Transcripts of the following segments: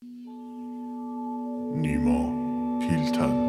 نیما پیلتن.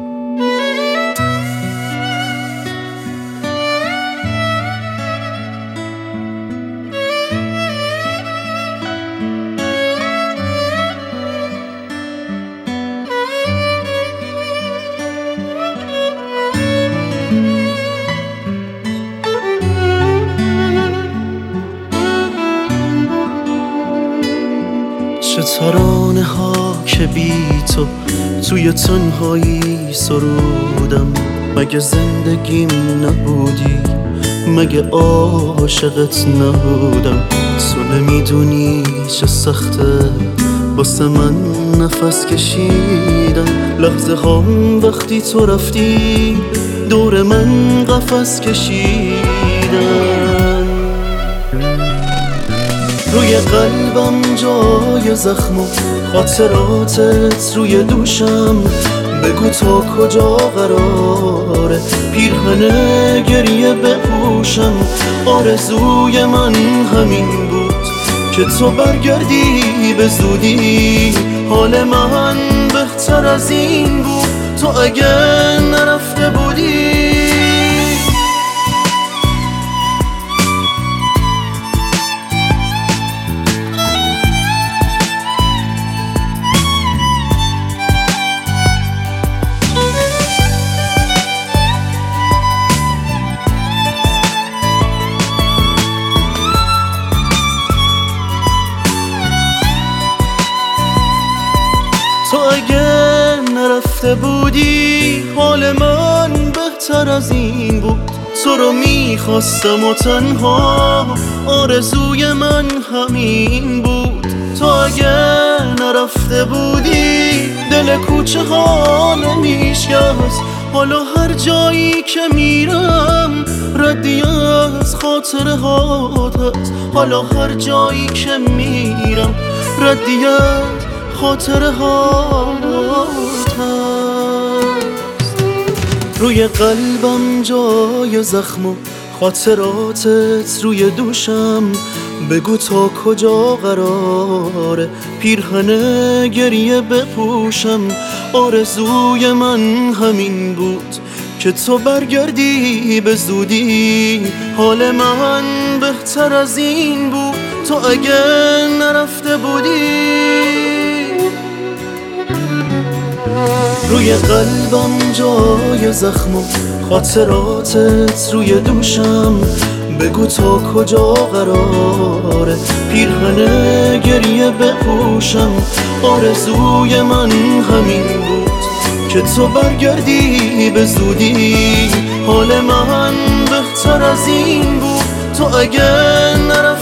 چه ترانه ها که بی تو توی تنهایی سرودم. مگه زندگیم نبودی؟ مگه عاشقت نبودم؟ تو نمیدونی چه سخته واسه من نفس کشیدم. لحظه ها وقتی تو رفتی دور من قفس کشیدم. روی قلبم جای زخم و خاطراتت روی دوشم. بگو تا کجا قراره پیرهن گریه بپوشم. آرزوی من همین بود که تو برگردی به زودی. حال من بهتر از این بود تو اگه نرفته بودی. تو اگه نرفته بودی حال من بهتر از این بود. تو رو میخواستم و تنها آرزوی من همین بود. تو اگه نرفته بودی دل کوچه ها نمیشکست. حالا هر جایی که میرم ردی از خاطره هات هست. حالا هر جایی که میرم ردی از خاطره هات هست. روی قلبم جای زخم و خاطراتت روی دوشم. بگو تا کجا قراره پیرهن گریه بپوشم. آرزوی من همین بود که تو برگردی به زودی. حال من بهتر از این بود تو اگه نرفته بودی. روی قلبم جای زخم و خاطراتت روی دوشم. بگو تا کجا قراره پیرهن گریه بپوشم. آرزوی من همین بود که تو برگردی به زودی. حال من بهتر از این بود تو اگه نرفته